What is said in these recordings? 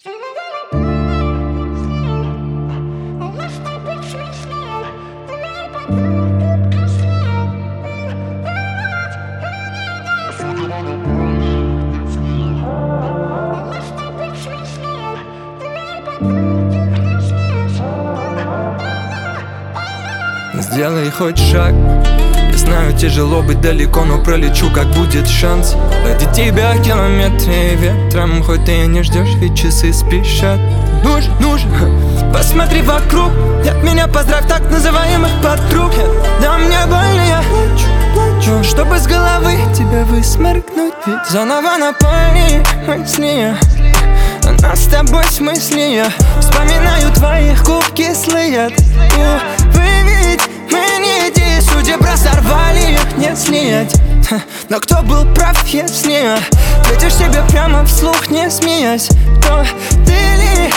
Сделай хоть шаг. Я знаю, тяжело быть далеко, но пролечу, как будет шанс. Ради тебя километры ветром, хоть ты и не ждешь, ведь часы спешат. Нужно, посмотри вокруг. От меня поздравь так называемых подруг. Да мне больно, я плачу, чтобы с головы тебя высморкнуть. Ведь заново напомни мысли, нас с тобой смысле. Вспоминаю твоих губ кислые. Вы ведь мы не иди, судеб разорвали их, не снять. Но кто был прав, если ответишь себе прямо вслух, не смеясь? То ты ли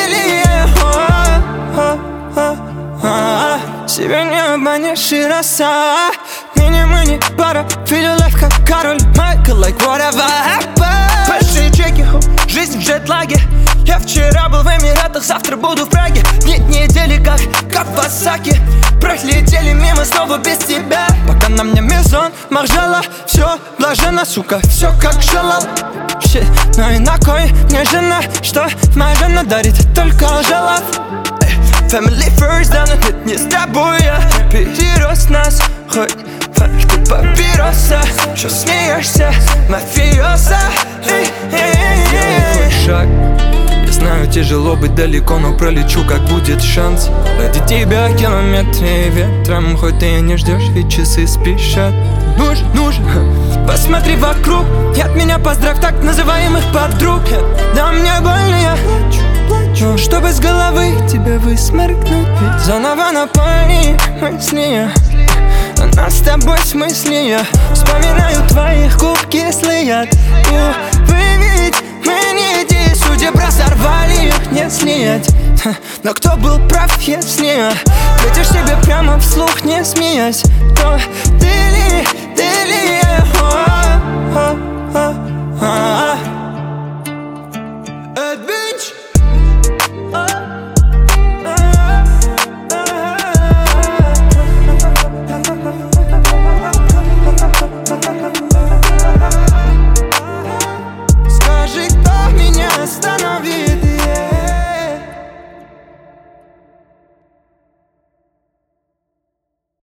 себя не обманешь и роса. Мини-мини, пара, feel your life как Король Майкл, like whatever happened. Большие чеки, жизнь в джетлаге. Я вчера был в Эмиратах, завтра буду в Праге. Нет недели, как Кавасаки. Пролетели мимо снова без тебя. Пока на мне мезон, махжала. Все блаженно, сука, все как желал. Ну и на кой мне жена, что моя жена дарит только желав. Family first, да, но нет, не с тобой я перерос нас. Хоть пачку папироса. Чё смеешься, мафиоза? Сделай шаг. Я знаю, тяжело быть далеко, но пролечу, как будет шанс. Ради тебя километры ветром, хоть ты и не ждешь, ведь часы спешат. Нужно, посмотри вокруг. И от меня поздравь так называемых подруг. Да мне больно, я плачу, чтобы с головы тебя высморкнуть. Ведь заново напомни мысли, нас с тобой смысле. Вспоминаю твоих губ кислые. Вы ведь мы не иди, судеб разорвали их, не снять. Но кто был прав, если ответишь себе прямо вслух, не смеясь? То ты ли